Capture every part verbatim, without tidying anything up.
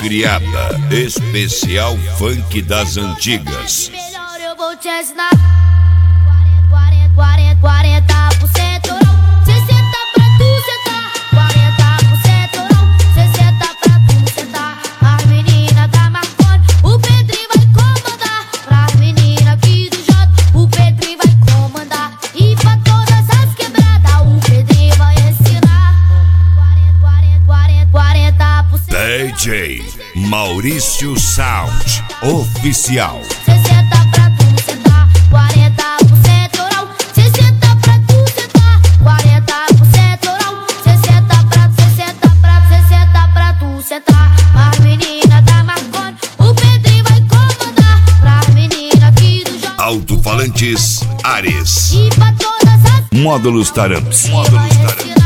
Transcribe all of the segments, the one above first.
Malcriada, especial funk das antigas. Melhor eu vou te ensinar. quarenta, quarenta por cento oral, sessenta pra tu sentar. quarenta por cento oral, sessenta pra tu sentar. As meninas da Marconi, o Pedrinho vai comandar. Pras meninas aqui do J, o Pedrinho vai comandar. E pra todas as quebradas, o Pedrinho vai ensinar. quarenta, quarenta, quarenta por cento D J Maurício Sound Oficial. sessenta pra tu sentar, quarenta por cento oral, sessenta pra tu sentar, quarenta por cento oral, sessenta pra, sessenta pra, sessenta pra tu sentar. As meninas da Marconi, o Pedrinho vai comandar. Pras meninas aqui do J, Alto-falantes Ares. e pra todas as Módulos Taramps. Módulos Taramps.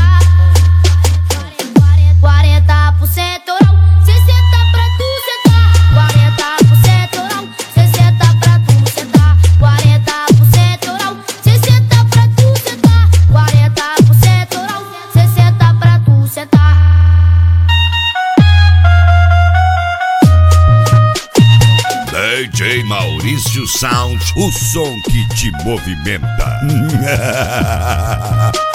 quarenta por cento oral, sessenta pra tu sentar, quarenta por cento oral, sessenta pra tu sentar, quarenta por cento oral, sessenta pra tu sentar, quarenta por cento oral, sessenta pra tu sentar. D J Maurício Sound, o som que te movimenta.